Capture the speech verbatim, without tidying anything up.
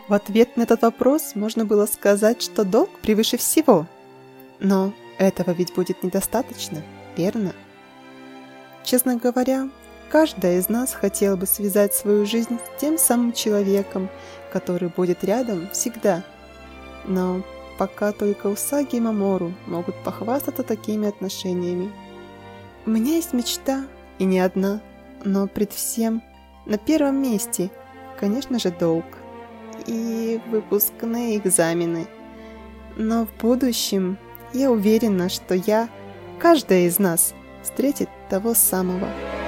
В ответ на этот вопрос можно было сказать, что долг превыше всего. Но этого ведь будет недостаточно, верно? Честно говоря, каждая из нас хотела бы связать свою жизнь с тем самым человеком, который будет рядом всегда. Но пока только Усаги и Мамору могут похвастаться такими отношениями. У меня есть мечта, и не одна, но пред всем на первом месте, конечно же, долг и выпускные экзамены. Но в будущем я уверена, что я, каждая из нас, встретит того самого.